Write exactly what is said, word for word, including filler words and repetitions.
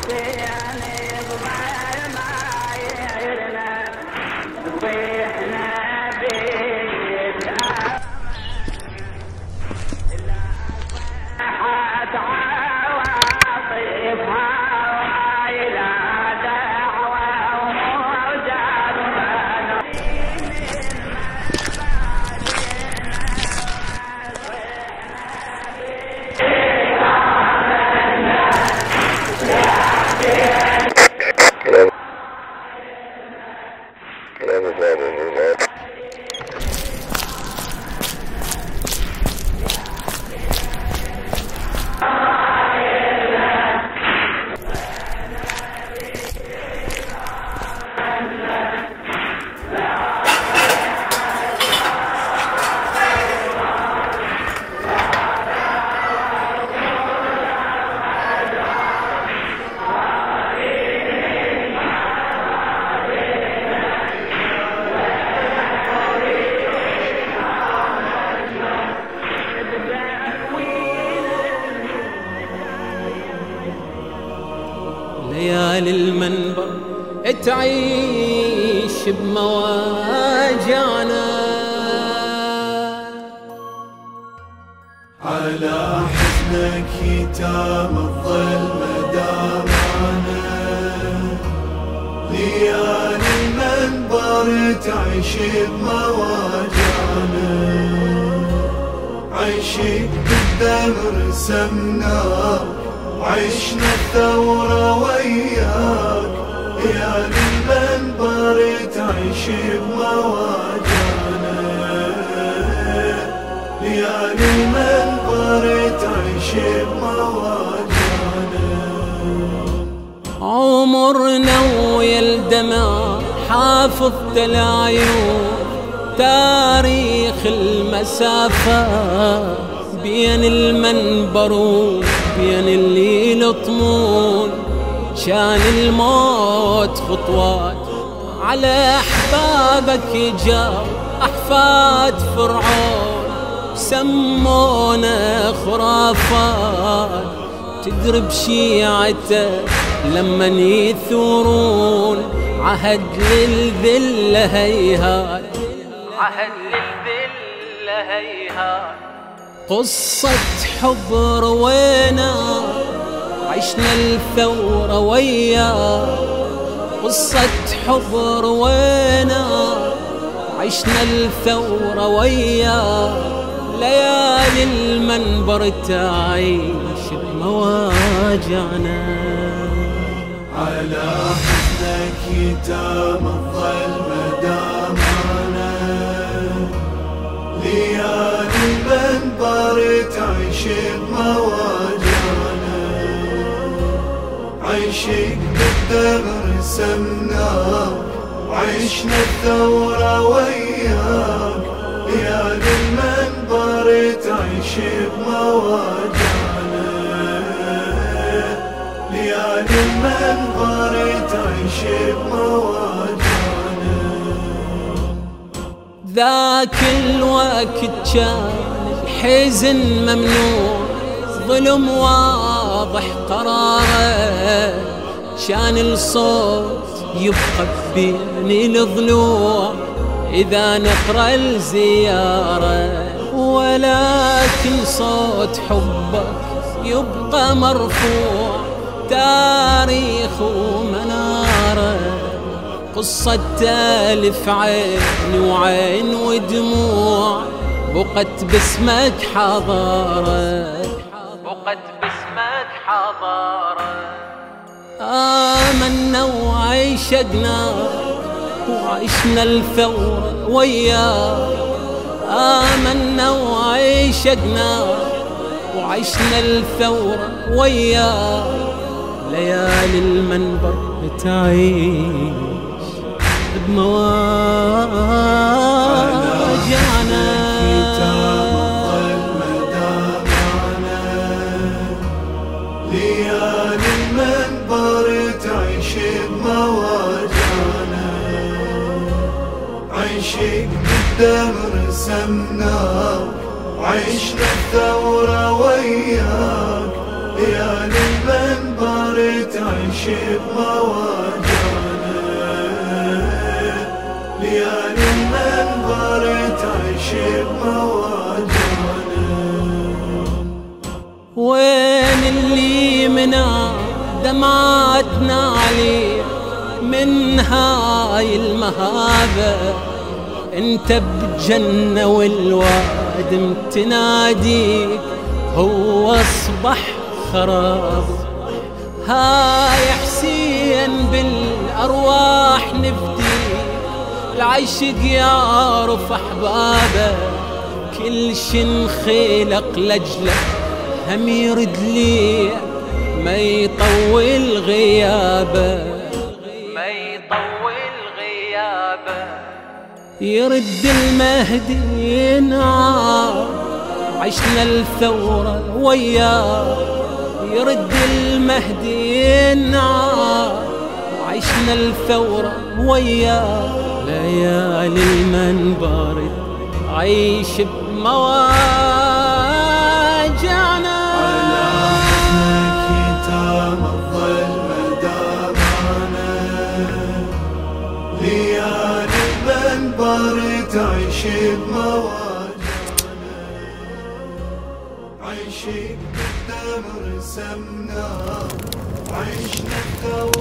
ليالي المنبر تعيش بمواجعنا، على حزنك يتام الظلم دامانا. ليالي المنبر تعيش بمواجعنا، عيشك بالدمر سمناك وعشنا الثورة وياك. ليالي المنبر تعيش بمواجعنا، ليالي المنبر تعيش بمواجعنا. عمرنا ويا الدمع حافظت العيون، تاريخ المسافة بين المنبر وبين اللي يلطمون. شان الموت خطوات على أحبابك جاء أحفاد فرعون، سمونا خرافات تدري بشيعته لمن يثورون. عهد للذلة هيهات، عهد للذلة هيهات. قصة حب روينا عشنا الثورة وياه، قصة حب روينا عشنا الثورة وياه. ليالي المنبر تعيش بمواجعنا، على حزنك يتام الظلم دامانا. ليالي المنبر تعيش بمواجعنا، عيشك بالدمر سمناك وعشنا الثورة وياك. ليالي المنبر تعيش بمواجعنا، ليالي المنبر تعيش بمواجعنا. ذاك الوقت كان الحزن ممنوع، ظلم واضح قراره. شان الصوت يبقى بين الضلوع إذا نقرأ الزيارة، ولكن صوت حبك يبقى مرفوع، تاريخ ومناره. قصة تالف عين وعين ودموع، بقت باسمك حضارة، بقت باسمك حضارة. آمنا وعيشقنا وعشنا الثورة وياك، آمنا وعيشقنا وعشنا الثورة وياك. ليالي المنبر تعيش بمواجعنا، ليالي المنبر تعيش بمواجعنا، عيشك بالدمر سمناك وعشنا الثورة وياك. ليالي المنبر تعيش تعيش بمواجعنا، ليالي المنبر تعيش بمواجعنا. وين اللي منا دمعتنا عليه من هاي المهابة؟ انت بجنة والوادم تناديك هو اصبح خراب. هاي حسين بالارواح نفدي، العشق يعرف احبابه، كل شن خلق لجله هم يرد لي ما يطول غيابه، ما يطول غيابه. يرد المهدي ينعاد عشنا الثورة وياه، يرد المهدي ينعاد وعشنا الثورة وياه. ليالي المنبر عيش بمواجعنا، على حسنك يتام الظل دامانا، ليالي المنبر تعيش بمواجعنا. عيشك بالدم رسمنا، عيشنا الثورة